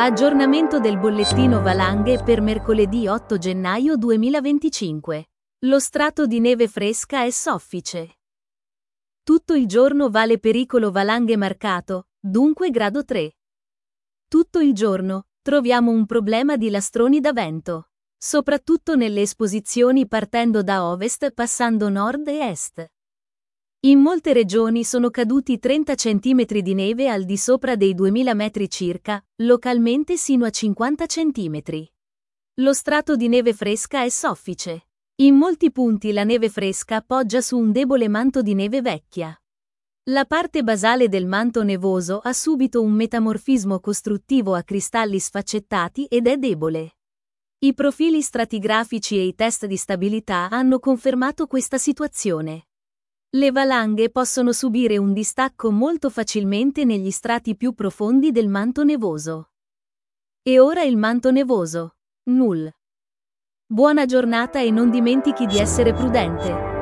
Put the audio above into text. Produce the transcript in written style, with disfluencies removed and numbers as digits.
Aggiornamento del bollettino valanghe per mercoledì 8 gennaio 2025. Lo strato di neve fresca è soffice. Tutto il giorno vale pericolo valanghe marcato, dunque grado 3. Tutto il giorno troviamo un problema di lastroni da vento, soprattutto nelle esposizioni partendo da ovest passando nord e est. In molte regioni sono caduti 30 cm di neve al di sopra dei 2000 metri circa, localmente sino a 50 cm. Lo strato di neve fresca è soffice. In molti punti la neve fresca poggia su un debole manto di neve vecchia. La parte basale del manto nevoso ha subito un metamorfismo costruttivo a cristalli sfaccettati ed è debole. I profili stratigrafici e i test di stabilità hanno confermato questa situazione. Le valanghe possono subire un distacco molto facilmente negli strati più profondi del manto nevoso. E ora il manto nevoso. Null. Buona giornata e non dimentichi di essere prudente.